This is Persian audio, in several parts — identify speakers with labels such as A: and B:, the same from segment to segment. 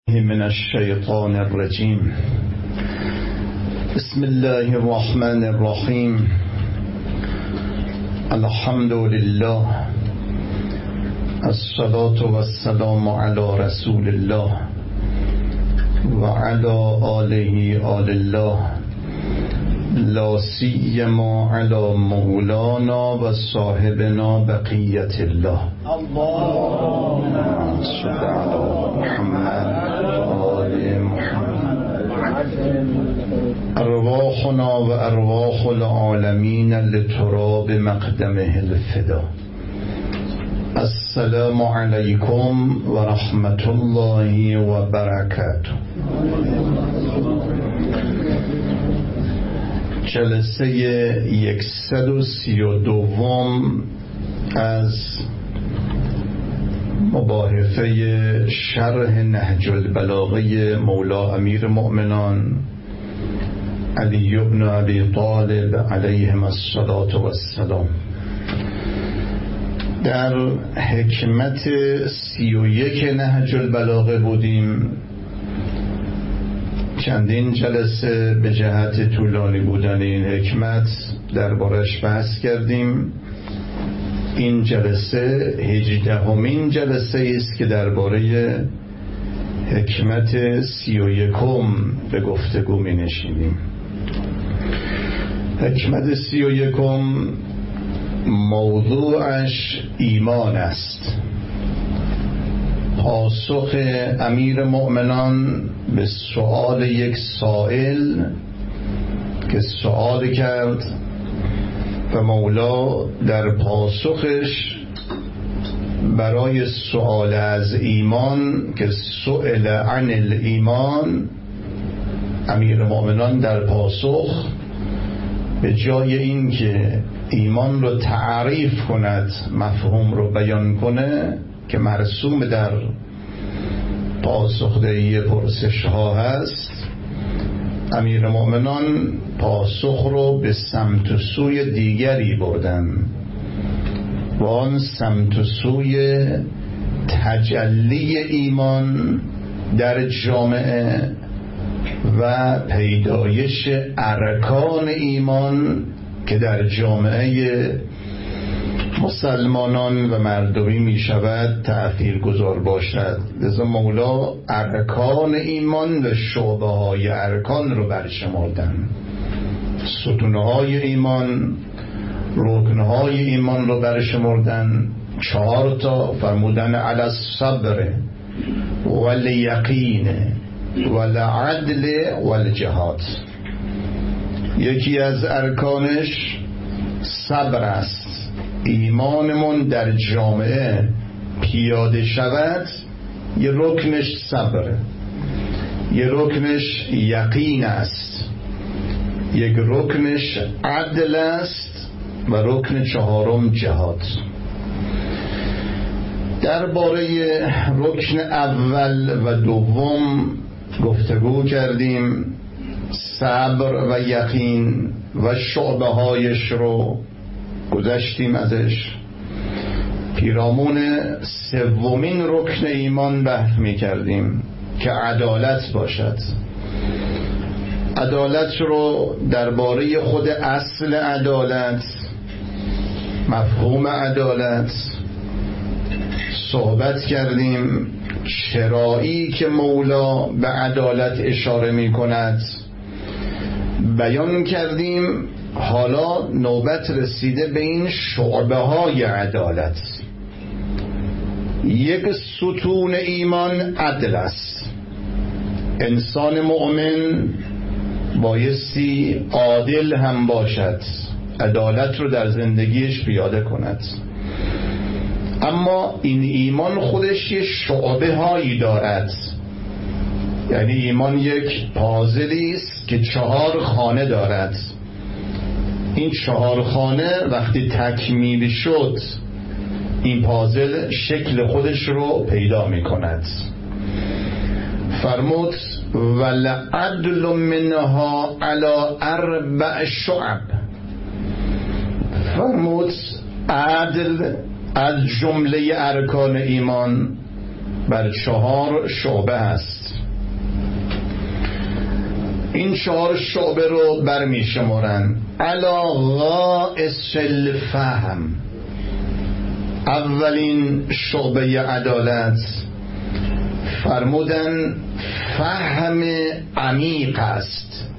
A: من الشیطان الرجیم. بسم الله الرحمن الرحیم. الحمد لله، الصلاة والسلام علی رسول الله و علی آله آل الله، لا سیما علی مولانا و صاحبنا بقیت الله. اللهم صل علی محمد آل محمد. ارواحنا و ارواح العالمین لتراب مقدمه الفدا. السلام علیکم و رحمت الله و برکاته. جلسه 132 از مباحثه شرح نهج البلاغه مولا امیر المؤمنان علی بن ابی طالب علیهم الصلاة والسلام. در حکمت 31 نهج البلاغه بودیم. چندین جلسه به جهت طولانی بودن این حکمت دربارش بحث کردیم. این جلسه 18مین جلسه است که درباره حکمت 31 به گفتگو می نشینیم. حکمت 31 موضوعش ایمان است. پاسخ امیر مؤمنان به سؤال یک سائل که سؤال کرد و مولا در پاسخش برای سؤال از ایمان که سئل عن الایمان، امیر مؤمنان در پاسخ به جای این که ایمان رو تعریف کند، مفهوم رو بیان کنه که مرسوم در پاسخدهی پرسش ها هست، امیر مؤمنان پاسخ رو به سمت و سوی دیگری بردن و آن سمت و سوی تجلی ایمان در جامعه و پیدایش ارکان ایمان که در جامعه مسلمانان و مردمی می شود تأثیر گذار باشد. لذا مولا ارکان ایمان و شعبه های ارکان رو برشمردن. ستونهای ایمان، رکنهای ایمان رو برشمردن. 4 تا فرمودن علی الصبر والیقین والعدل والجهاد. یکی از ارکانش صبر است. ایمانمون در جامعه پیاده شود، یه رکنش صبره، یه رکنش یقین است، یک رکنش عدل است و رکن 4 جهاد. درباره رکن اول و دوم گفتگو کردیم. صبر و یقین و شعبه هایش رو گذشتیم ازش. پیرامون 3مین رکن ایمان بحث می کردیم که عدالت باشد. عدالت رو درباره خود اصل عدالت، مفهوم عدالت صحبت کردیم. چرایی که مولا به عدالت اشاره می کند بیان کردیم. حالا نوبت رسیده به این شعبه های عدالت. یک ستون ایمان عدل است. انسان مؤمن بایستی عادل هم باشد، عدالت رو در زندگیش پیاده کند. اما این ایمان خودش یه شعبه هایی دارد. یعنی ایمان یک پازلی است که 4 خانه دارد. این 4 خانه وقتی تکمیل شد، این پازل شکل خودش رو پیدا می کند. فرمود ولعدل منها علی 4 شعب. فرمود عدل از جمله ارکان ایمان بر 4 شعبه است. این 4 شعبه رو برمی شمارن. علا غائص الفهم، اولین شعبه عدالت فرمودن فهم عمیق است،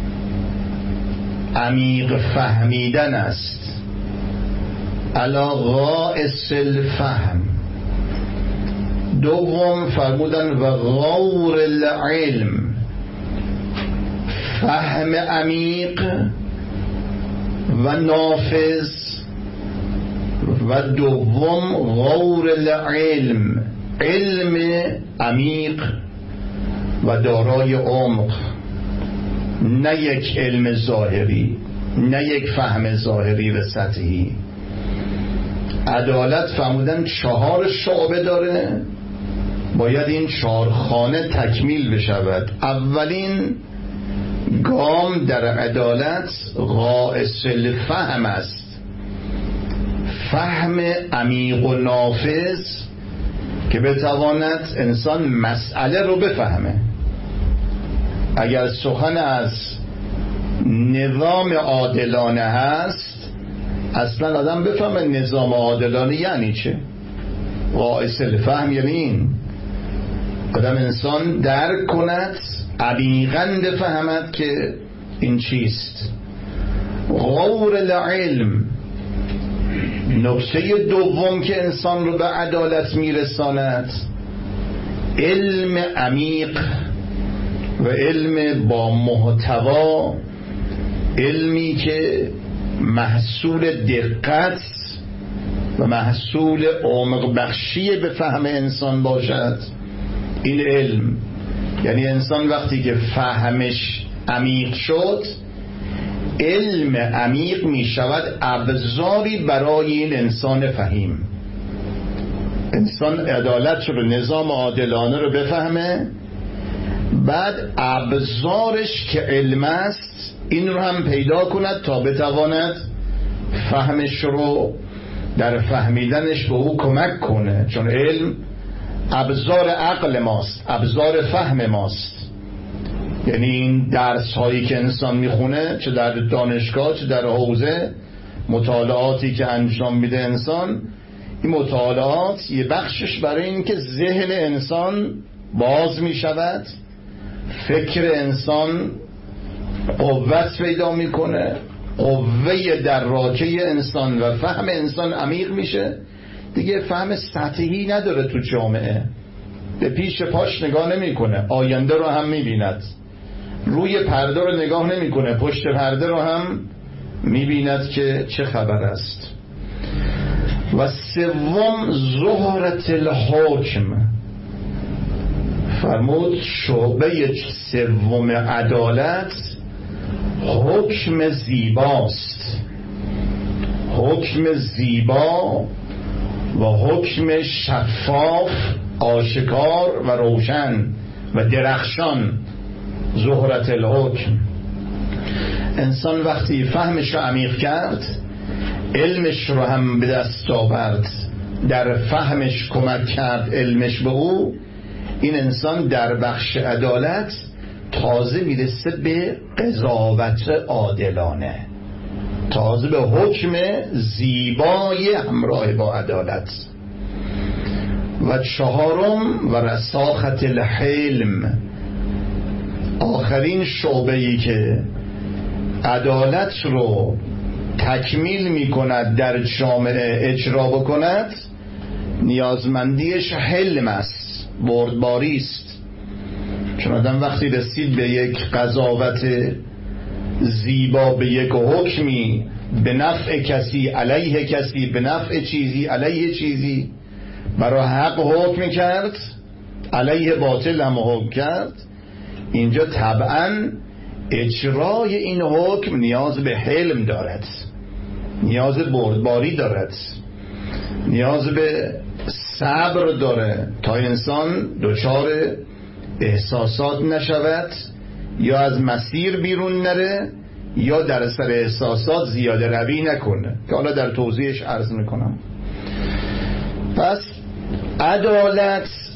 A: عمیق فهمیدن است. علا غائص الفهم. دوم فرمودن و غور العلم، فهم عمیق و نافذ. و دوم غور العلم، علم عمیق و دارای عمق، نه یک علم ظاهری، نه یک فهم ظاهری و سطحی. عدالت فرمودن 4 شعبه داره، باید این 4 خانه تکمیل بشود. اولین گام در عدالت غائص الفهم است، فهم عمیق و نافذ که بتواند انسان مسئله رو بفهمه. اگر سخن از نظام عادلانه هست، اصلا آدم بفهمه نظام عادلانه یعنی چه. غائص الفهم یعنی این آدم انسان درک کند، عمیقاً بفهمد که این چیست. غور العلم، نکته دوم که انسان رو به عدالت میرساند، علم عمیق و علم با محتوا، علمی که محصول دقت و محصول عمق بخشی به فهم انسان باشد. این علم یعنی انسان وقتی که فهمش عمیق شد، علم عمیق می شود ابزاری برای این انسان فهیم. انسان عدالت رو، نظام عادلانه رو بفهمه، بعد ابزارش که علم است این رو هم پیدا کند تا بتواند فهمش رو در فهمیدنش به او کمک کنه. چون علم ابزار عقل ماست، ابزار فهم ماست. یعنی این درس هایی که انسان میخونه، چه در دانشگاه چه در حوزه، مطالعاتی که انجام میده انسان، این مطالعات یه بخشش برای این که ذهن انسان باز میشود، فکر انسان قوت پیدا میکنه، قوه دراکه انسان و فهم انسان عمیق میشه. دیگه فهم سطحی نداره تو جامعه، به پیش پاش نگاه نمیکنه، آینده رو هم میبیند، روی پرده رو نگاه نمیکنه، پشت پرده رو هم میبیند که چه خبر است. و سوم زهرة الحکم، فرمود شعبه سوم عدالت حکم زیباست. حکم زیبا و حکم شفاف، آشکار و روشن و درخشان. زهرة الحکم، انسان وقتی فهمش رو عمیق کرد، علمش رو هم به دست آورد، در فهمش کمک کرد علمش به او، این انسان در بخش عدالت تازه میرسه به قضاوت عادلانه، تازه به حکم زیبای همراه با عدالت. و چهارم و رساخت الحلم، آخرین شعبه‌ای که عدالت رو تکمیل می کند، در جامعه اجرا بکند، نیازمندیش حلم است، بردباری است. چون آدم وقتی رسید به یک قضاوت زیبا، به یک حکمی به نفع کسی علیه کسی، به نفع چیزی علیه چیزی، برای حق حکم کرد، علیه باطل هم حکم کرد، اینجا طبعا اجرای این حکم نیاز به حلم دارد، نیاز بردباری دارد، نیاز به صبر داره تا انسان دچار احساسات نشود، یا از مسیر بیرون نره، یا در سر احساسات زیاده روی نکنه، که حالا در توضیحش عرض میکنم. پس عدالت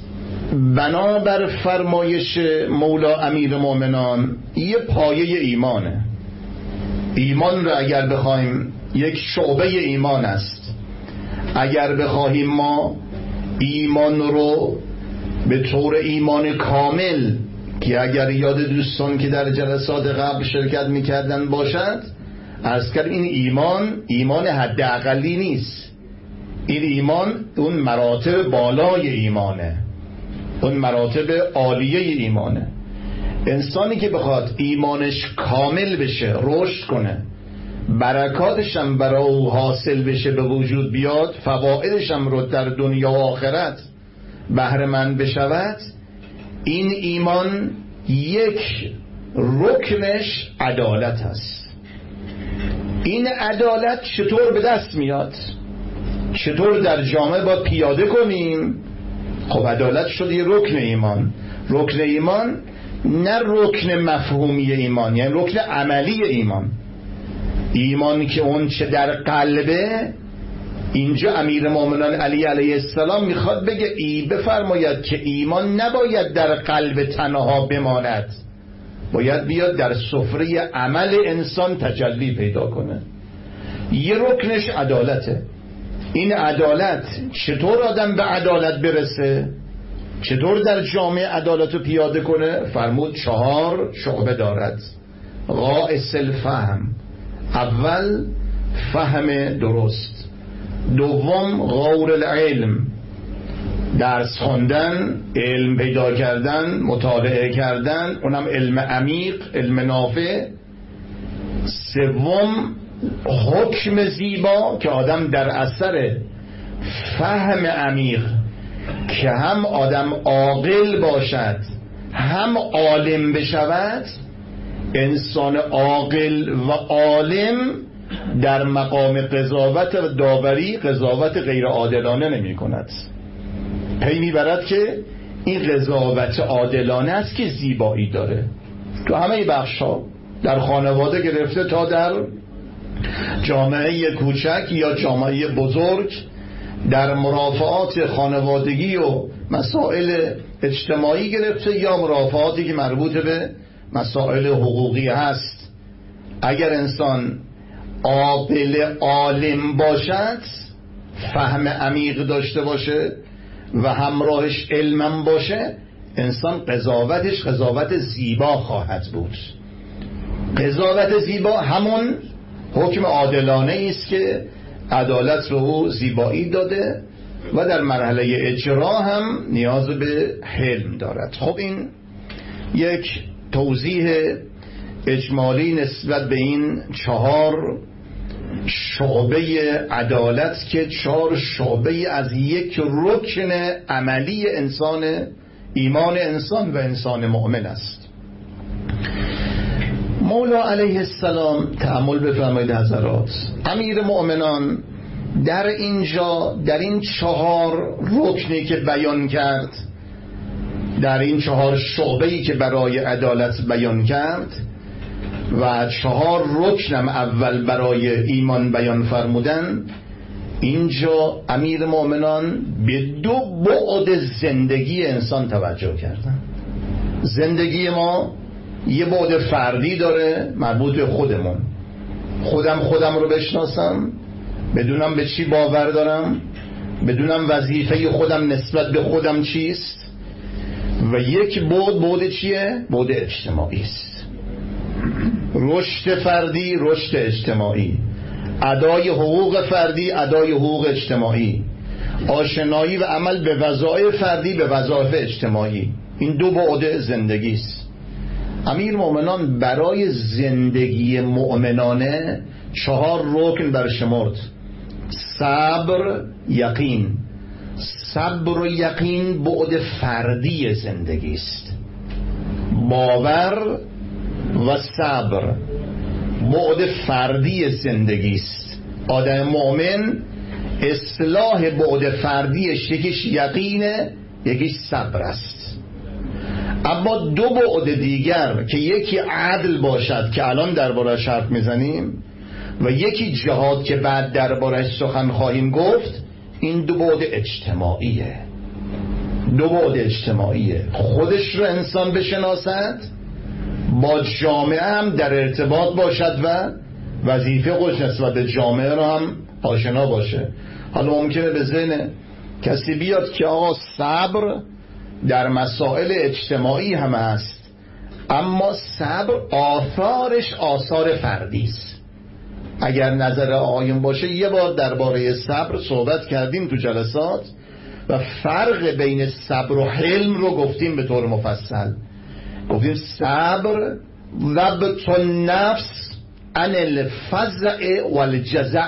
A: بنابر فرمایش مولا امیر مومنان یه پایه ایمانه. ایمان رو اگر بخوایم، یک شعبه ایمان است، اگر بخواهیم ما ایمان رو به طور ایمان کامل که اگر یاد دوستان که در جلسات قبل شرکت میکردن باشد، عرض کرد این ایمان حداقلی نیست. این ایمان اون مراتب بالای ایمانه، اون مراتب عالیه ایمانه. انسانی که بخواد ایمانش کامل بشه، رشد کنه، برکاتش هم برای او حاصل بشه، به وجود بیاد، فوائدش هم رو در دنیا و آخرت بهره مند بشود، این ایمان یک رکنش عدالت هست. این عدالت چطور به دست میاد؟ چطور در جامعه با پیاده کنیم؟ خب عدالت شد یه رکن ایمان. رکن ایمان نه رکن مفهومی ایمان، یعنی رکن عملی ایمان. ایمان که اون چه در قلبه، اینجا امیر مومنان علی علیه السلام میخواد بگه بفرماید که ایمان نباید در قلب تنها بماند، باید بیاد در سفره عمل انسان تجلی پیدا کنه. یه رکنش عدالته. این عدالت چطور آدم به عدالت برسه؟ چطور در جامعه عدالت رو پیاده کنه؟ فرمود 4 شعبه دارد. غائص الفهم، اول فهم درست، دوم غور العلم، درس خواندن، علم پیدا کردن، مطالعه کردن، اونم علم عمیق، علم نافع، سوم حکم زیبا که آدم در اثر فهم عمیق که هم آدم عاقل باشد هم عالم بشود، انسان عاقل و عالم در مقام قضاوت و داوری قضاوت غیر عادلانه نمی کند. پی میبرد که این قضاوت عادلانه است که زیبایی داره. تو همه بخش‌ها، در خانواده گرفته تا در جامعه کوچک یا جامعه بزرگ، در مرافعات خانوادگی و مسائل اجتماعی گرفته یا مرافعاتی که مربوط به مسائل حقوقی هست، اگر انسان عاقل عالم باشد، فهم عمیق داشته باشه و همراهش علمم باشه، انسان قضاوتش قضاوت زیبا خواهد بود. قضاوت زیبا همون حکم عادلانه است که عدالت رو زیبایی داده و در مرحله اجرا هم نیاز به حلم دارد. خب این یک توضیح اجمالی نسبت به این 4 شعبه عدالت که 4 شعبه از یک رکن عملی انسان، ایمان انسان و انسان مؤمن است. مولا علیه السلام، تأمل بفرمایید حضرات، امیر مؤمنان در اینجا در این 4 رکنی که بیان کرد، در این 4 شعبه‌ای که برای عدالت بیان کرد و 4 رکنم اول برای ایمان بیان فرمودن، اینجا امیر مؤمنان به 2 بعد زندگی انسان توجه کردن. زندگی ما یه بعد فردی داره مربوط به خودمون، خودم رو بشناسم، بدونم به چی باور دارم، بدونم وظیفه خودم نسبت به خودم چیست، و یک بعد چیه؟ بعد اجتماعی است. رشد فردی، رشد اجتماعی، ادای حقوق فردی، ادای حقوق اجتماعی، آشنایی و عمل به وظایف فردی، به وظایف اجتماعی. این 2 بعد زندگی است. امیر مومنان برای زندگی مؤمنانه 4 رکن برشمرد: صبر، یقین. صبر و یقین بعد فردی زندگی است. باور و صبر بعد فردی زندگی است. آدم مؤمن اصلاح بعد فردیش یکیش یقینه، یکیش صبر است. اما 2 بعد دیگر که یکی عدل باشد که الان درباره‌اش حرف میزنیم و یکی جهاد که بعد درباره‌اش سخن خواهیم گفت، این 2 بعد اجتماعیه. دو بعد اجتماعیه، خودش رو انسان بشناسد، با جامعه هم در ارتباط باشد و وظیفه خودش نسبت به جامعه رو هم آشنا باشه. حالا ممکنه به ذهن کسی بیاد که آقا صبر در مسائل اجتماعی هم هست، اما صبر آثارش آثار فردی است. اگر نظر آقایون باشه، یه بار درباره صبر صحبت کردیم تو جلسات و فرق بین صبر و حلم رو گفتیم به طور مفصل. گفتیم صبر ضبط النفس عن الفزع والجزع.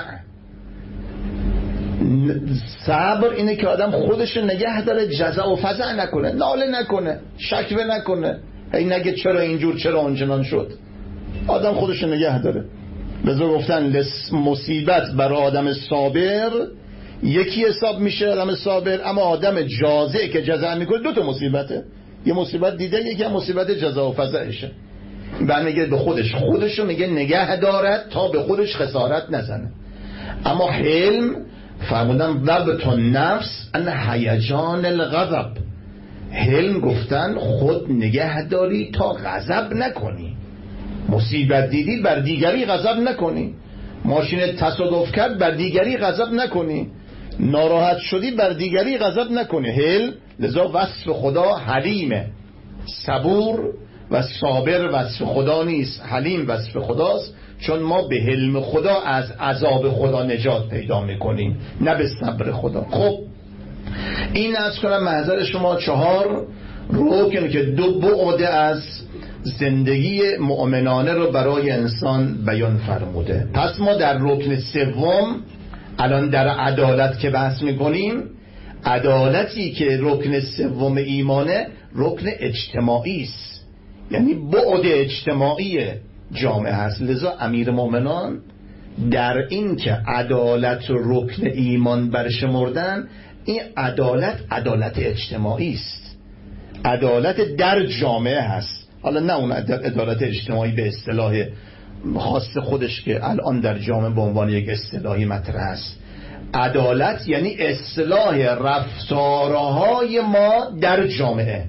A: صبر اینه که آدم خودش نگه داره، جزع و فزع نکنه، ناله نکنه، شکوه نکنه، هی نگه چرا اینجور چرا اونچنان شد. آدم خودش نگه داره. لذا گفتن مصیبت برای آدم صابر یکی حساب میشه، آدم صابر، اما آدم جازع که جزع میکنه دو تا مصیبته. یه مصیبت دیده، یکی هم مصیبت جزع و فزعشه. بعد میگه به خودشو میگه نگه دارد تا به خودش خسارت نزنه. اما حلم فرمودن ضبط النفس ان هیجان الغضب. حلم گفتن خود نگه داری تا غضب نکنی. مصیبت دیدی بر دیگری غضب نکنی، ماشین تصادف کرد بر دیگری غضب نکنی، ناراحت شدی بر دیگری غضب نکنی. حلم لذا وصف خدا حلیمه. صبور و صابر وصف خدا نیست، حلیم وصف خداست، چون ما به حلم خدا از عذاب خدا نجات پیدا میکنیم، نه به صبر خدا. خب این از کنم محضر شما 4 رکن که 2 بعد از زندگی مؤمنانه رو برای انسان بیان فرموده. پس ما در رکن 3 الان در عدالت که بحث میکنیم، عدالتی که رکن 3 ایمانه، رکن اجتماعی است، یعنی بعد اجتماعی جامعه هست. لذا امیر مومنان در این که عدالت و رکن ایمان برشمردن، این عدالت اجتماعی است، عدالت در جامعه هست. حالا نه اون عدالت اجتماعی به اصطلاح خاص خودش که الان در جامعه به عنوان یک اصطلاحی مطرح است. عدالت یعنی اصلاح رفتارهای ما در جامعه،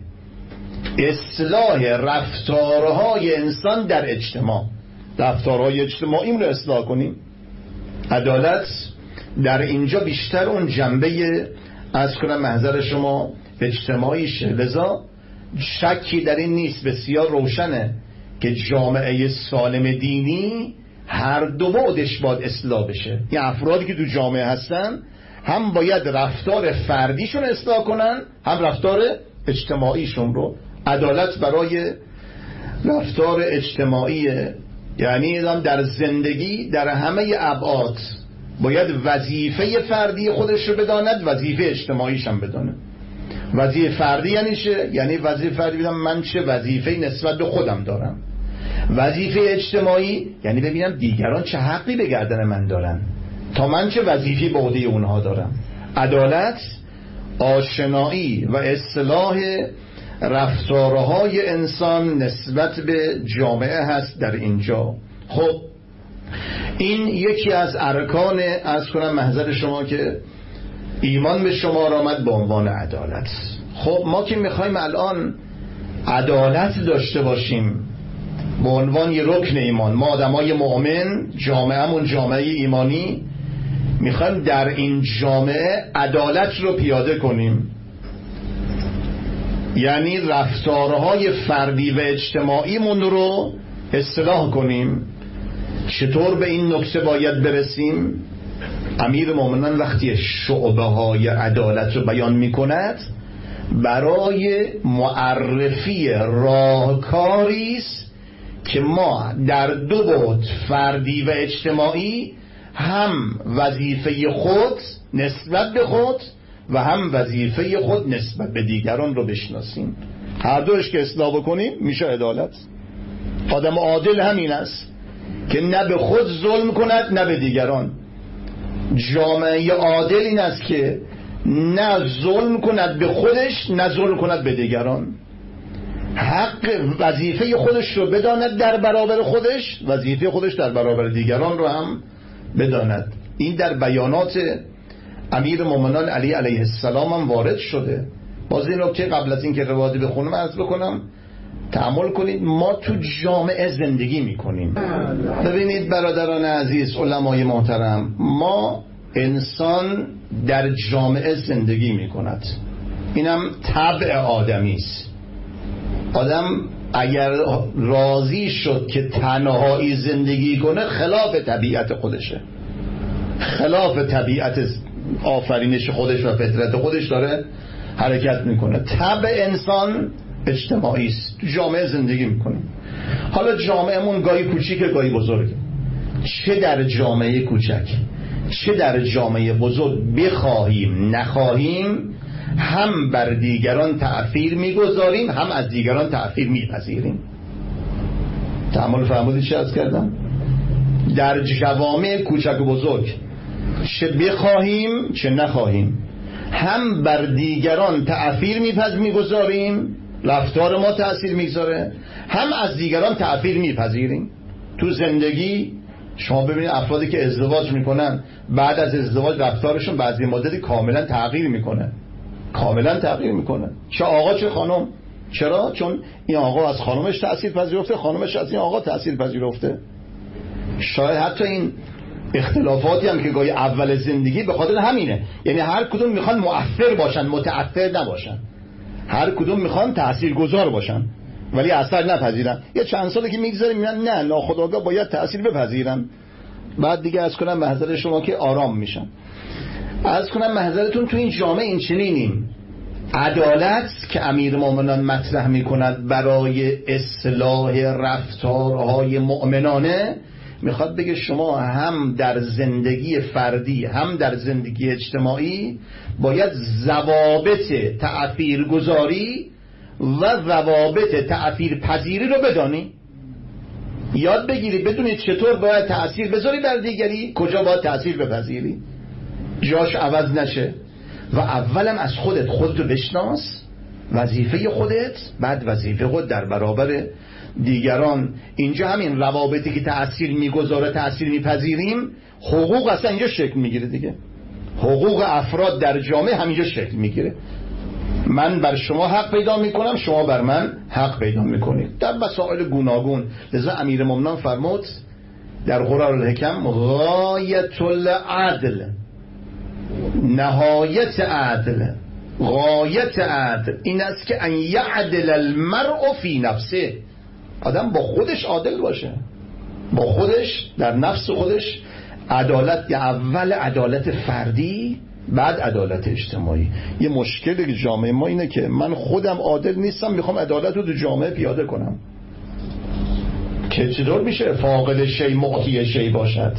A: اصلاح رفتارهای انسان در اجتماع، رفتارهای اجتماعی رو اصلاح کنیم. عدالت در اینجا بیشتر اون جنبه از کنم محضر شما اجتماعیشه. لذا شکی در این نیست، بسیار روشنه که جامعه سالم دینی هر دو بعدش باید اصلاح بشه. این افرادی که تو جامعه هستن هم باید رفتار فردیشون اصلاح کنن، هم رفتار اجتماعیشون رو. عدالت برای رفتار اجتماعی یعنی در زندگی در همه ابعاد باید وظیفه فردی خودش رو بداند، وظیفه اجتماعیش هم بداند. وظیفه فردی یعنی چه؟ یعنی وظیفه فردی بدم من چه وظیفه نسبت به خودم دارم. وظیفه اجتماعی یعنی ببینم دیگران چه حقی به گردن من دارن تا من چه وظیفه به عهده اونها دارم. عدالت آشنایی و اصلاح رفتارهای انسان نسبت به جامعه هست در اینجا. خب این یکی از ارکان از کنم محضر شما که ایمان به شما آمد به عنوان عدالت. خب ما که میخوایم الان عدالت داشته باشیم به عنوان یه رکن ایمان، ما آدمای مؤمن، جامعهمون جامعه ایمانی، میخوایم در این جامعه عدالت رو پیاده کنیم، یعنی رفتارهای فردی و اجتماعیمون رو اصلاح کنیم. چطور به این نکته باید برسیم؟ امیر مومنان وقتی شعبه های عدالت رو بیان می کند برای معرفی راهکاری است که ما در 2 بعد فردی و اجتماعی هم وظیفه خود نسبت به خود و هم وظیفه خود نسبت به دیگران رو بشناسیم. هر دوش که اصلاح بکنیم میشه عدالت. آدم عادل همین است که نه به خود ظلم کند نه به دیگران. جامعه عادل این است که نه ظلم کند به خودش نه ظلم کند به دیگران. حق وظیفه خودش رو بداند در برابر خودش، وظیفه خودش در برابر دیگران رو هم بداند. این در بیانات امیر مومنان علی علیه السلام هم وارد شده باز این نکته قبل از این که روایت بخونم عرض بکنم، تأمل کنید ما تو جامعه زندگی میکنیم. ببینید برادران عزیز، علمای محترم، ما انسان در جامعه زندگی میکند، اینم طبع آدمی است. آدم اگر راضی شد که تنهایی زندگی کنه خلاف طبیعت خودشه، خلاف طبیعت آفرینش خودش و فطرت خودش داره حرکت میکنه. طبع انسان اجتماعی است، تو جامعه زندگی میکنیم. حالا جامعهمون گاهی کوچیکه گاهی بزرگه. چه در جامعه کوچک چه در جامعه بزرگ بخواهیم نخواهیم، هم بر دیگران تأثیر میگذاریم، هم از دیگران تأثیر میپذیریم. تأمل فرمودید چه عرض کردم؟ در جوامع کوچک و بزرگ چه بخواهیم چه نخواهیم، هم بر دیگران تأثیر میگذاریم، رفتار ما تأثیر میگذاره، هم از دیگران تأثیر میپذیریم. تو زندگی شما ببینید افرادی که ازدواج میکنن، بعد از ازدواج رفتارشون بعضی مدتی کاملا تغییر میکنه، کاملا تغییر میکنه، چه آقا چه خانم. چرا؟ چون این آقا از خانمش تأثیر پذیرفته، خانمش از این آقا تأثیر پذیرفته. شاید حتی این اختلافاتی هم که گاهی اول زندگی به خاطر همینه، یعنی هر کدوم میخوان مؤثر باشن، متأثر نباشن. هر کدوم میخوان تاثیرگذار باشن ولی اثر نپذیرن. یه چند سالی که میگذاریم میگن نه، ناخودآگاه باید تأثیر بپذیرن. بعد دیگه از کنم محضر شما که آرام میشن. از کنم محضرتون تو این جامعه این چنینیم. عدالت که امیرالمومنین مطرح میکند برای اصلاح رفتارهای مؤمنانه، میخواد بگه شما هم در زندگی فردی هم در زندگی اجتماعی باید ضوابط تأثیرگذاری و ضوابط تأثیر پذیری رو بدانی، یاد بگیری، بدونی چطور باید تأثیر بذاری بر دیگری، کجا باید تأثیر بپذیری، جاش عوض نشه. و اولم از خودت رو بشناس، وظیفه خودت، بعد وظیفه خود در برابر دیگران. اینجا همین روابطی که تأثیر میگذاره تأثیر میپذیریم، حقوق اصلا اینجا شکل میگیره دیگه. حقوق افراد در جامعه همینجا شکل میگیره. من بر شما حق پیدا میکنم، شما بر من حق پیدا میکنید در مسائل گوناگون. لذا امیرالمومنین فرمود در غرار الحکم غایت العدل، نهایت عدل، غایت عدل این است که ان یعدل المرء فی نفسه، آدم با خودش عادل باشه، با خودش در نفس خودش. عدالت اول عدالت فردی، بعد عدالت اجتماعی. یه مشکلی که جامعه ما اینه که من خودم عادل نیستم، میخوام عدالت رو تو جامعه پیاده کنم. که چطور میشه فاقد شی معطی شی باشد؟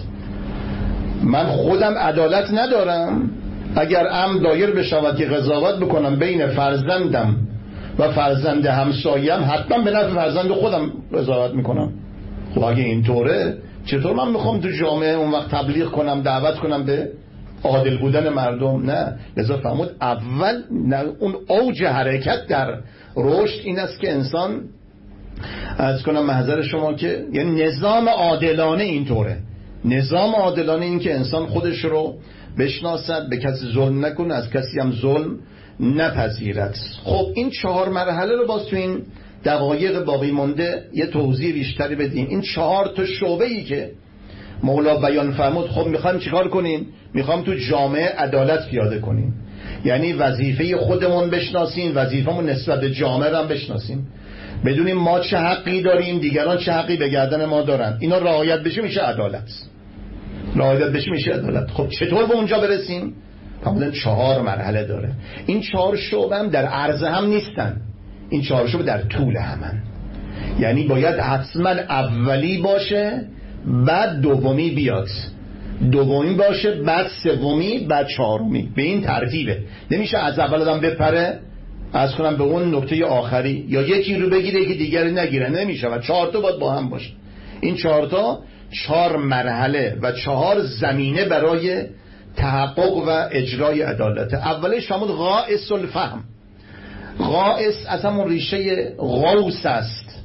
A: من خودم عدالت ندارم، اگر امر دایر بشود که قضاوت بکنم بین فرزندم و فرزند همسایم، حتما به نفع فرزند خودم قضاوت میکنم. خب اگه اینطوره چطور من میخوام تو جامعه اون وقت تبلیغ کنم، دعوت کنم به عادل بودن مردم؟ نه. لذا فرمود اول اون اوج حرکت در رشد این است که انسان، از کنم محضر شما که یعنی نظام عادلانه اینطوره. نظام عادلانه این که انسان خودش رو بشناسد، به کسی ظلم نکنه، از کسی هم ظلم نپذیرد. خب این 4 مرحله رو باز تو این دقایق باقی مونده یه توضیح بیشتری بدیم. این 4 تا شعبه‌ای که مولا بیان فرمود، خب میخوایم چیکار کنیم؟ میخوام تو جامعه عدالت پیاده کنیم، یعنی وظیفه خودمون بشناسیم، وظیفمون نسبت به جامعه رو هم بشناسیم، بدونیم ما چه حقی داریم، دیگران چه حقی به گردن ما دارن. اینا رعایت بشه میشه عدالت، رعایت بشه میشه عدالت. خب چطور به اونجا برسیم؟ فرمودن 4 مرحله داره. این 4 شعبه هم در عرض هم نیستن، این 4 شعبه در طول همن. یعنی باید حتما اولی باشه، بعد دومی بیاد، دومی باشه، بعد سومی، بعد چهارمی. به این ترتیبه. نمیشه از اول آدم بپره از کنم به اون نکته آخری، یا یکی رو بگیره که دیگری نگیره. نمیشه و 4 تا باید با هم باشه. این 4 تا 4 مرحله و 4 زمینه برای تحقق و اجرای عدالت. اولش فرمود غائص الفهم. غائص از همون ریشه غوث است.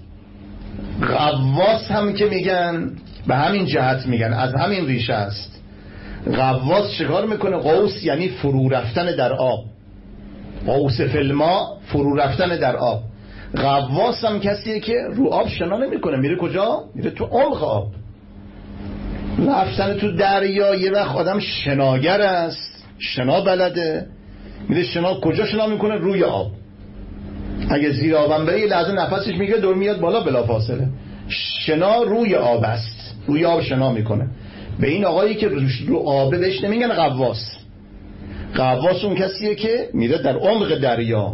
A: غواص هم که میگن به همین جهت میگن، از همین ریشه است. غواص چیکار میکنه؟ غوث یعنی فرو رفتن در آب. غوص فی الماء، فرو رفتن در آب. غواص هم کسیه که رو آب شنا نمیکنه، میره کجا؟ میره تو عمق آب. رفتن تو دریا، یه وقت آدم شناگر است، شنا بلده، میره شنا. کجا شنا میکنه؟ روی آب. اگه زیر آبم بره یه لحظه نفسش میگه دور میاد بالا بلا فاصله. شنا روی آب است، روی آب شنا میکنه. به این آقایی که رو آبه بهش نمیگن غواص. غواص اون کسیه که میره در عمق دریا.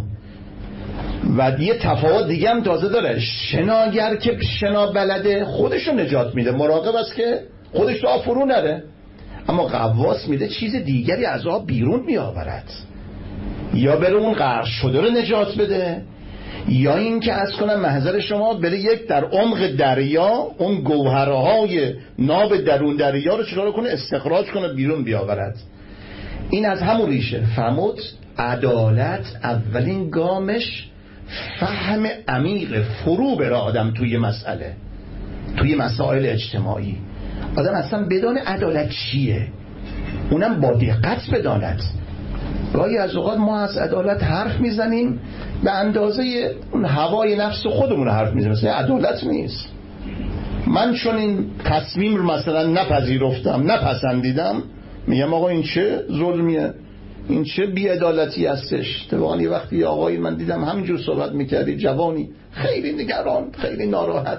A: و یه تفاوت دیگه هم تازه داره. شناگر که شنا بلده خودشو نجات میده، مراقب است که خودش تو آب فرو نره. اما غواص میده چیز دیگری از آب بیرون میآورد، یا بره اون غرق شده رو نجات بده، یا این که از کنم محضر شما بره یک در عمق دریا اون گوهرهای ناب درون دریا رو چرا کنه؟ استخراج کنه، بیرون بیاورد. این از همون ریشه. فرمود عدالت اولین گامش فهم عمیق، فرو بره آدم توی مسئله، توی مسائل اجتماعی. آدم اصلا بدان عدالت چیه، اونم با دقت بداند. گاهی از اوقات ما از عدالت حرف میزنیم به اندازه اون هوای نفس خودمون حرف میزنیم، مثلا عدالت نیست. من چون این تصمیم رو مثلا نپذیرفتم، نپسندیدم، میگم آقا این چه ظلمیه، این چه بی‌عدالتی هستش. اتفاقا یه وقتی آقایی من دیدم همینجور صحبت میکردی، جوانی خیلی نگران، خیلی ناراحت.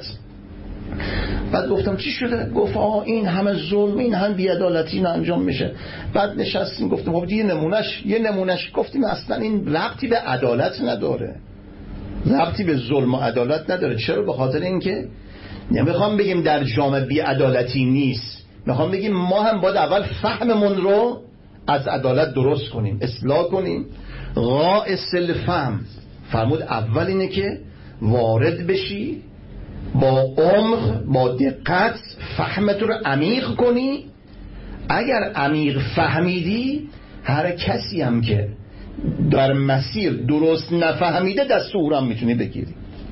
A: بعد گفتم چی شده؟ گفت آقا این همه ظلم، این همه بی‌عدالتی انجام میشه. بعد نشستیم گفتم خب یه نمونش گفتیم اصلا این ربطی به عدالت نداره، ربطی به ظلم و عدالت نداره. چرا؟ به خاطر اینکه نمیخوام بگیم در جامعه بی‌عدالتی نیست، میخوام بگیم ما هم باید اول فهممون رو از عدالت درست کنیم، اصلاح کنیم. غائص الفهم فرمود اول اینه که وارد بشی، با عمق، با دقت فهمت رو عمیق کنی. اگر عمیق فهمیدی، هر کسی هم که در مسیر درست نفهمیده دست او رو هم میتونی بگیری.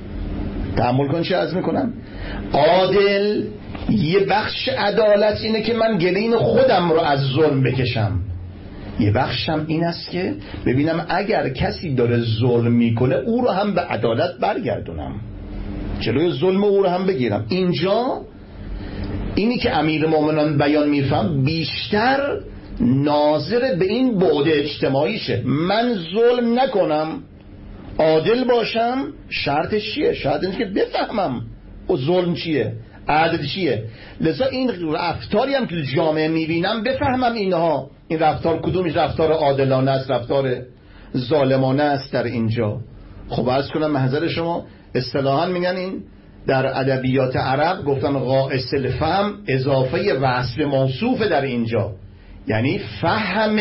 A: تأمل کن چه عرض میکنم. عادل، یه بخش عدالت اینه که من گلین خودم رو از ظلم بکشم، یه بخشم این است که ببینم اگر کسی داره ظلم میکنه او رو هم به عدالت برگردونم، جلوی ظلم او رو هم بگیرم. اینجا اینی که امیرالمومنین بیان میفهم بیشتر ناظر به این بعد اجتماعیشه. من ظلم نکنم، عادل باشم. شرطش چیه؟ شرط اینه که بفهمم و ظلم چیه، عدل چیه. لذا این رفتاری هم که جامعه میبینم بفهمم اینها، این رفتار کدومش رفتار عادلانه است، رفتار ظالمانه است در اینجا. خب عرض کنم محضر شما، اصطلاحاً میگن این در ادبیات عرب گفتن غائص الفهم اضافه وصف موصوف در اینجا، یعنی فهم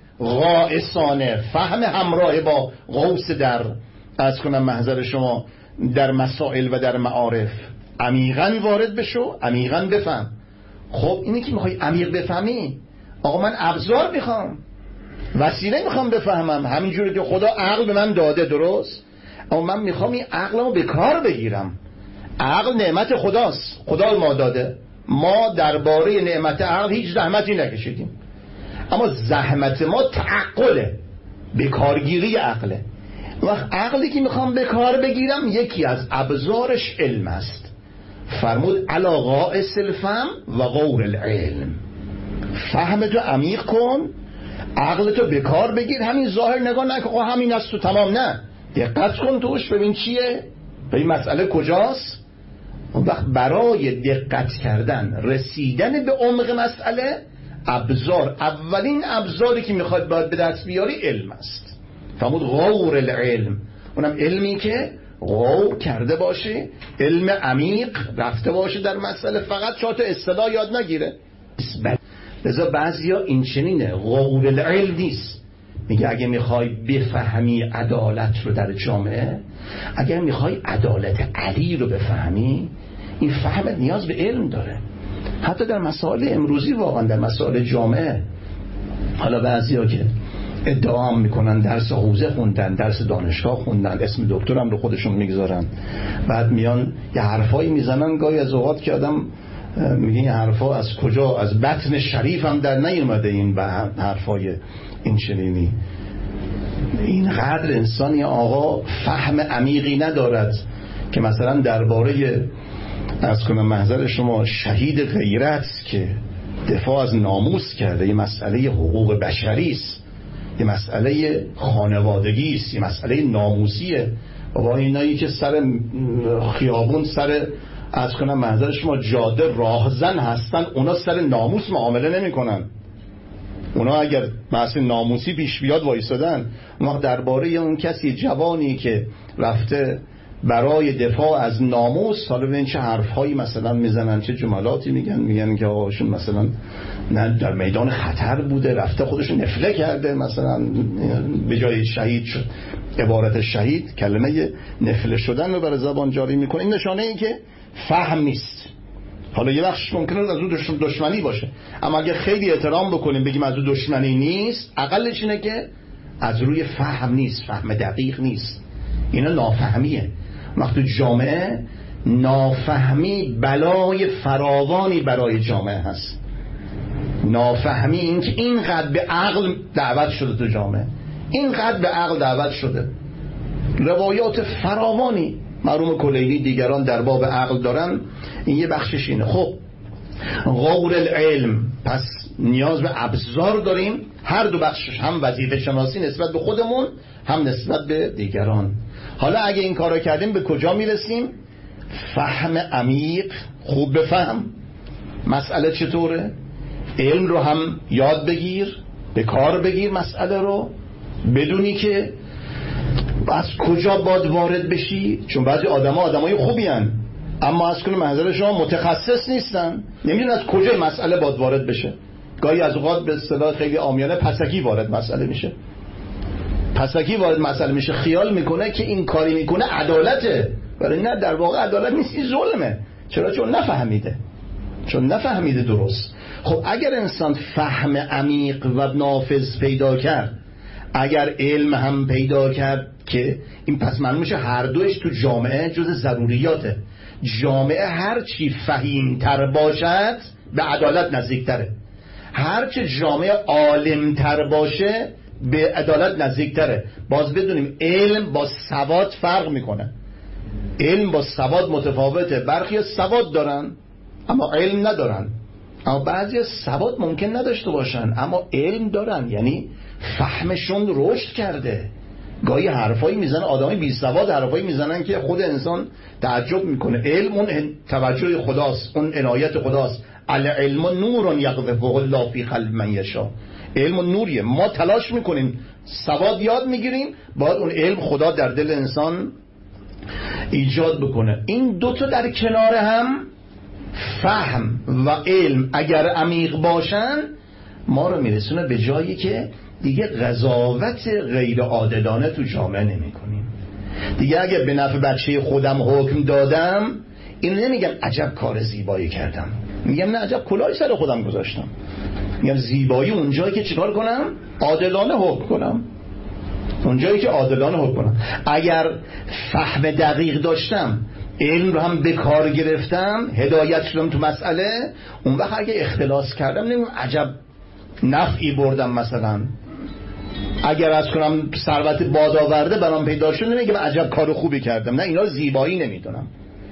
A: غائصانه، فهم همراه با غوص در عرض کنم محضر شما در مسائل و در معارف. عمیقاً وارد بشو، عمیقاً بفهم. خب اینی که میخوای عمیق بفهمی، آقا من ابزار میخوام، وسیله میخوام بفهمم. همینجوری که خدا عقل به من داده، درست، اما من میخوام این عقلمو به کار بگیرم. عقل نعمت خداست، خدا ما داده. ما درباره نعمت عقل هیچ زحمتی نکشیدیم، اما زحمت ما تعقله، به کارگیری عقله. وقت عقلی که میخوام به کار بگیرم یکی از ابزارش علم است. فرمود علی غائص الفهم و غور العلم. فهمتو عمیق کن، عقلتو به کار بگیر. همین ظاهر نگاه نکن همین است تو تمام، نه، دقت کن توش، ببین چیه، ببین مسئله کجاست. اون وقت برای دقت کردن، رسیدن به عمق مسئله، ابزار، اولین ابزاری که میخواد باید به دست بیاری علم است. فرمود غور العلم، اونم علمی که غور کرده باشه، علم عمیق رفته باشه در مسئله، فقط چهار تا اصطلاح یاد نگیره. لذا بعضیا این چنینه، غور العلم نیست. میگه اگه میخوای بفهمی عدالت رو در جامعه، اگر میخوای عدالت علی رو بفهمی، این فهمت نیاز به علم داره. حتی در مسائل امروزی، واقعا در مسائل جامعه، حالا بعضیا که ادعا میکنن درس حوزه خوندن، درس دانشگاه خوندن، اسم دکترم رو خودشون میگذارن، بعد میان یه حرفایی میزنن گاهی از اوقات که آدم میگه این حرفا از کجا، از بطن شریف هم در نیومده این حرفای این چنینی. اینقدر انسانی آقا فهم عمیقی ندارد که مثلا درباره از کنم محضر شما شهید غیرت که دفاع از ناموس کرده، یه مسئله حقوق بشری است، یه مسئله خانوادگی است، یه مسئله ناموسیه. بابا اینایی که سر خیابون سر از کنم محضر شما جاده راهزن هستن، اونا سر ناموس معامله نمی کنن. اونا اگر بحث ناموسی پیش بیاد وایسادن. اون وقت درباره اون کسی جوانی که رفته برای دفاع از ناموس، حالا ببین چه حرفهایی مثلا میزنن، چه جملاتی میگن که آقاشون مثلا نه در میدان خطر بوده، رفته خودشون نفله کرده، مثلا به جای شهید شد. عبارت شهید کلمه نفله شدن رو برای زبان جاری میکنه. این نشانه ای که فهم نیست. حالا یه بخش ممکنه از اون دشمنی باشه، اما اگه خیلی احترام بکنیم بگیم از اون دشمنی نیست، اقلش اینه که از روی فهم نیست، فهم دقیق نیست. اینا نافهمیه. وقتی جامعه نافهمی بلای فراوانی برای جامعه هست. نافهمی این که اینقدر به عقل دعوت شده تو جامعه، اینقدر به عقل دعوت شده، روایات فراوانی مرحوم کلیلی دیگران در باب عقل دارن. این یه بخشش اینه. خب غور العلم، پس نیاز به ابزار داریم، هر دو بخشش، هم وظیفه شناسی نسبت به خودمون، هم نسبت به دیگران. حالا اگه این کارو کردیم به کجا میرسیم؟ فهم عمیق، خوب بفهم مسئله چطوره، علم رو هم یاد بگیر، به کار بگیر مسئله رو، بدونی که از کجا باید وارد بشی. چون بعضی آدمای خوبی هن، اما از کنه محضر شما متخصص نیستن، نمیدونن از کجا مسئله باید وارد بشه. گاهی از اوقات به اصطلاح خیلی عامیانه پسکی وارد مسئله میشه. پسکی وارد مسئله میشه، خیال میکنه که این کاری میکنه عدالته، ولی نه، در واقع عدالت نیست، این ظلمه. چرا؟ چون نفهمیده درست. خب اگر انسان فهم عمیق و نافذ پیدا کرد، اگر علم هم پیدا کرد، که این پس معلوم میشه هر دوش تو جامعه جز ضروریاته. جامعه هر چی فهیمتر باشد به عدالت نزدیکتره، هر چه جامعه عالمتر باشه به عدالت نزدیکتره. باز بدونیم علم با سواد فرق میکنه، علم با سواد متفاوته. برخی سواد دارن اما علم ندارن، اما بعضی سواد ممکن نداشته باشن اما علم دارن، یعنی فهمشون رشد کرده. گاهی حرفایی میزنن آدمای بی سواد، حرفایی میزنن که خود انسان تعجب میکنه. علم اون توجه خداست، اون عنایت خداست. العلم نور یقذفه الله فی قلب من یشاء. علم نوریه، ما تلاش میکنیم سواد یاد میگیریم، باید اون علم خدا در دل انسان ایجاد بکنه. این دوتا در کنار هم، فهم و علم اگر عمیق باشن، ما رو میرسونه به جایی که دیگه قضاوت غیر عادلانه تو جامعه نمی کنیم. دیگه اگه به نفع بچه خودم حکم دادم، اینو نمیگم عجب کار زیبایی کردم، میگم نه عجب کلاهی سر خودم گذاشتم. میگم زیبایی اونجایی که چیکار کنم؟ عادلانه حکم کنم. اونجایی که عادلانه حکم کنم. اگر فهم دقیق داشتم، علم رو هم به کار گرفتم، هدایت شدم تو مسئله، اون وقت اگه اختلاس کردم نمیگم عجب نفعی بردم. مثلا اگر از کنم ثروت باد آورده برام پیدا شد، نمیگم عجب کار خوبی کردم، نه، اینا زیبایی نمیدونم.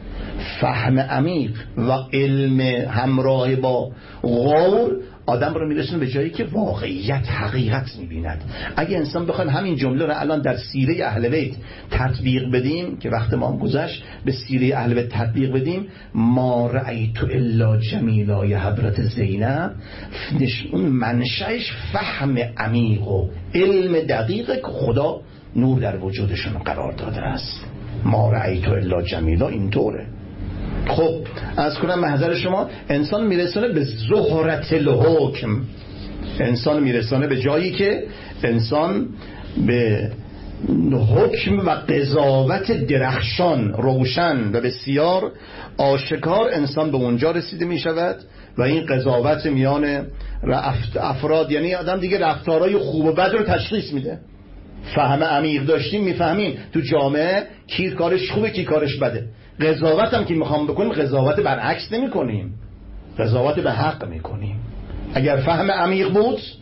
A: فهم عمیق و علم همراه با غور آدم رو میرسونه به جایی که واقعیت، حقیقت میبیند. اگه انسان بخواد همین جمله رو الان در سیره اهل بیت تطبیق بدیم، که وقت ما هم گذشت، به سیره اهل بیت تطبیق بدیم، ما رأیت الا جمیلای حضرت زینب، اون منشأش فهم عمیق و علم دقیق که خدا نور در وجودشون قرار داده است. ما رأیت الا جمیلا اینطوره. خب از کنم محضر شما، انسان میرسونه به زهرت الحکم، انسان میرسونه به جایی که انسان به حکم و قضاوت درخشان، روشن و بسیار آشکار، انسان به اونجا رسیده میشود و این قضاوت میان افراد، یعنی آدم دیگه رفتارهای خوب و بد رو تشخیص میده. فهم عمیق داشتیم میفهمیم تو جامعه کی کارش خوبه کی کارش بده. قضاوت هم که میخوام بکنیم، قضاوت برعکس نمی کنیم، قضاوت به حق میکنیم. اگر فهم عمیق بود،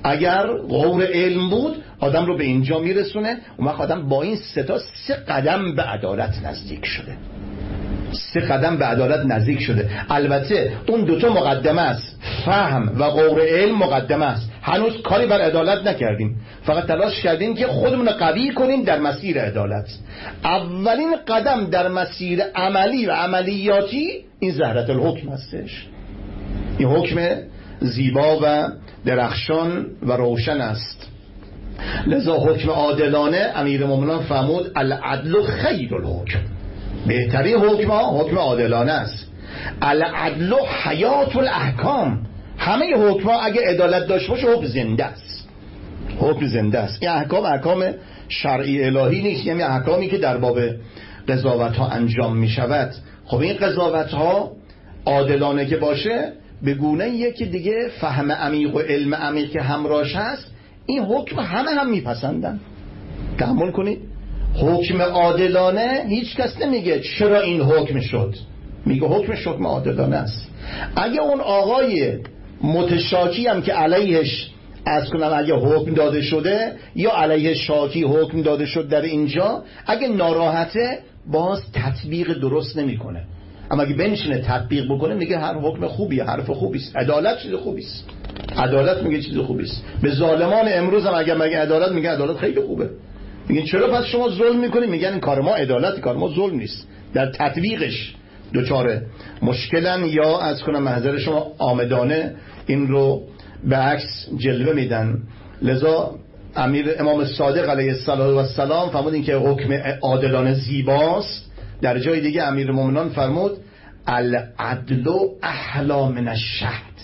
A: اگر غور علم بود آدم رو به اینجا میرسونه، اون وقت آدم با این سه قدم به عدالت نزدیک شده. 3 قدم به عدالت نزدیک شده. البته اون 2 مقدمه است، فهم و غور علم مقدمه است. هنوز کاری بر عدالت نکردیم، فقط تلاش کردیم که خودمون قوی کنیم در مسیر عدالت. اولین قدم در مسیر عملی و عملیاتی این زهرة الحکم هستش. این حکم زیبا و درخشان و روشن است. لذا حکم عادلانه امیرالمومنین فرمود العدل خیر الحکم، بهترین حکم حکم عادلانه است. العدل حیات الاحکام، همه حکم اگه عدالت داشته باشه حکم زنده است، حکم زنده است. این احکام شرعی الهی نیست، یعنی احکامی که در باب قضاوت ها انجام می شود. خب این قضاوت ها عادلانه که باشه به گونه یکی دیگه فهم عمیق و علم عمیق که همراهش هست، این حکم هم میپسندن. تأمل کنید، حکم عادلانه هیچ کس نمیگه چرا این حکم شد، میگه حکمش حکم عادلانه است. اگه اون آقای متشاکی هم که علیهش از کنم اگه حکم داده شده یا علیه شاکی حکم داده شد در اینجا، اگه ناراحته باز تطبیق درست نمیکنه، اما اگه بنشینه تطبیق بکنه میگه هر حکم خوبیه، حرف خوبی است، عدالت چیز خوبی است، عدالت میگه چیز خوبی است. به ظالمان امروز هم اگه میگه عدالت، میگه عدالت خیلی خوبه. میگن چرا پس شما ظلم میکنید؟ میگن این کار ما عدالت، کار ما ظلم نیست. در تطبیقش دوچاره مشکلن یا از کنم محضر شما آمدانه این رو به عکس جلوه میدن. لذا امام صادق علیه السلام فرمودین که حکم عادلانه زیباست. در جای دیگه امیرالمومنین فرمود العدل احلی من الشهد،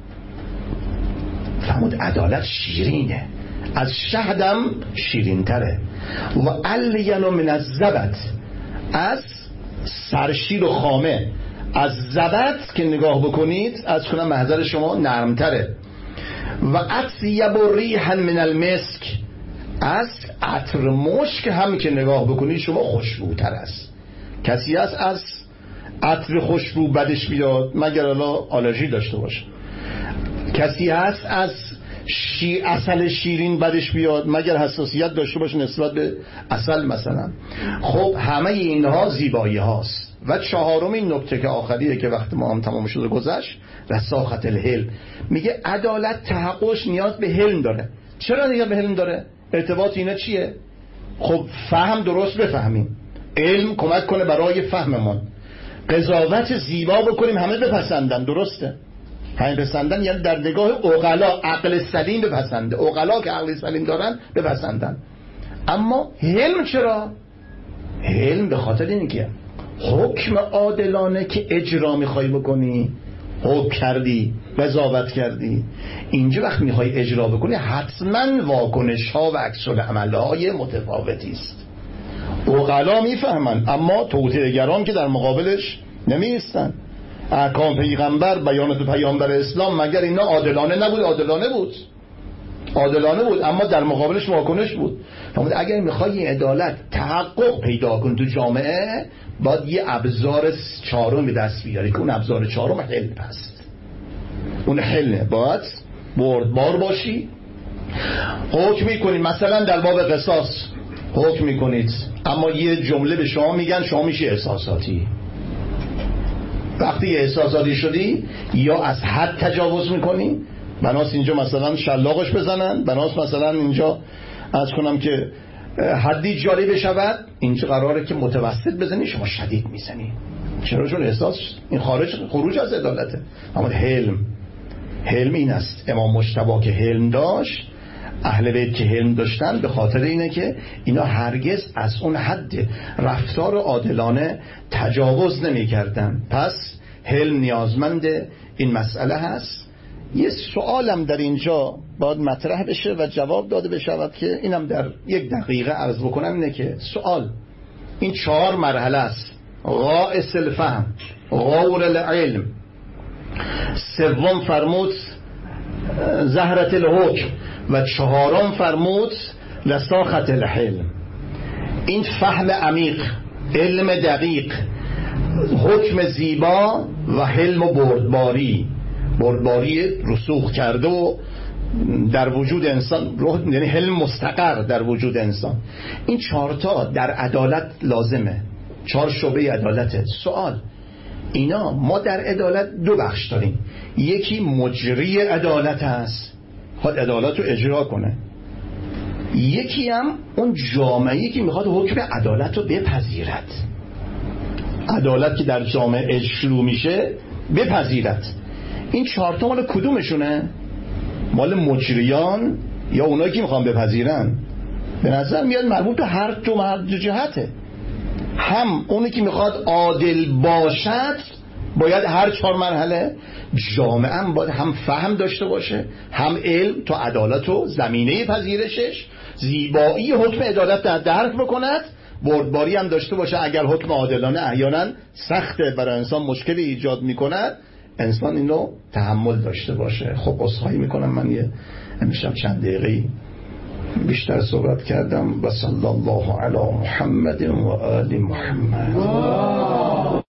A: فرمود عدالت شیرینه، از شهدم شیرین تره. و الین من الزبد، از سرشیر و خامه، از زبد که نگاه بکنید از کنم محضر شما نرمتره. و اطیب ریحا من المسک، از عطر مشک هم که نگاه بکنید شما خوشبوتر است. کسی هست از عطر خوشبو بدش بیاد مگر الله آلرژی داشته باشه؟ کسی هست از عسل شیرین بدش بیاد مگر حساسیت داشته باشه نسبت به عسل مثلا؟ خب همه اینها زیبایی هاست. و چهارمین نکته که آخریه که وقت ما هم تمام شده گذشت، رساخت الحلم. میگه عدالت تحققش نیاز به حلم داره. چرا نیاز به حلم داره؟ ارتباط اینا چیه؟ خب فهم درست بفهمیم، علم کمک کنه برای فهممون، قضاوت زیبا بکنیم همه بپسندن، درسته؟ همین پسندن یعنی در نگاه عقلا، عقل سلیم بپسنده، عقلا که عقل سلیم دارن بپسندن. اما حلم چرا؟ حلم به خاطر اینکه حکم عادلانه که اجرا میخوای بکنی، حکم کردی، قضاوت کردی، اینجا وقت میخوای اجرا بکنی حتما واکنش ها و عکس العمل های متفاوتی است. عقلا میفهمن اما توطئه‌گران که در مقابلش نمیستن. احکام پیغمبر، بیانات پیامبر اسلام مگر اینا عادلانه نبود؟ عادلانه بود اما در مقابلش واکنش بود. اگر میخوای عدالت تحقق پیدا کن تو جامعه، باید یه ابزار چهارم به دست بیاری که اون ابزار چهارم حلم هست. اون حلم باید بردبار باشی. حکم میکنید مثلا در باب قصاص حکم میکنید اما یه جمله به شما میگن شما میشه احساساتی. وقتی احساساتی شدی یا از حد تجاوز میکنی، بناس اینجا مثلا شلاقش بزنن، بناس مثلا اینجا از کنم که حدی جاری بشود، اینجا قراره که متوسط بزنی، شما شدید میزنی. چرا؟ چون احساس این خروج از عدالته. اما حلم این است. امام مجتبی که حلم داشت، اهل بیت که حلم داشتن، به خاطر اینه که اینا هرگز از اون حد رفتار عادلانه تجاوز نمی کردن. پس حلم نیازمند این مسئله هست. یه سوالم در اینجا باید مطرح بشه و جواب داده بشود که اینم در 1 دقیقه عرض بکنم. اینه که سوال این 4 مرحله است: غائص الفهم، غور العلم، سوم فرمود زهرة الحکم و 4م فرمود رساخت الحلم. این فهم عمیق، علم دقیق، حکم زیبا و حلم و بردباری رسوخ کرده و در وجود انسان، یعنی حلم مستقر در وجود انسان. این 4 تا در عدالت لازمه. 4 شعبه عدالته. سوال اینا، ما در عدالت 2 بخش داریم. یکی مجری عدالت هست، خواهد عدالت رو اجرا کنه. یکی هم اون جامعه‌ای که میخواد حکم عدالت رو بپذیرد. عدالت که در جامعه شروع میشه بپذیرد. این 4 تا مال کدومشونه؟ مال مجریان یا اونایی که میخوان بپذیرن؟ به نظر میاد مربوط به هر دو جهته. هم اونی که میخواد عادل باشد باید هر 4 مرحله، جامعه هم باید هم فهم داشته باشه، هم علم تا عدالت و زمینه پذیرشش، زیبایی حکم عدالت در درک بکند، بردباری هم داشته باشه اگر حکم عادلانه احیانا سخته برای انسان مشکلی ایجاد میکند، انسان اینو تحمل داشته باشه. خب عذرخواهی میکنم من یه امشب چند دقیقه بیشتر صحبت کردم. و صلی الله علی محمد و آل محمد.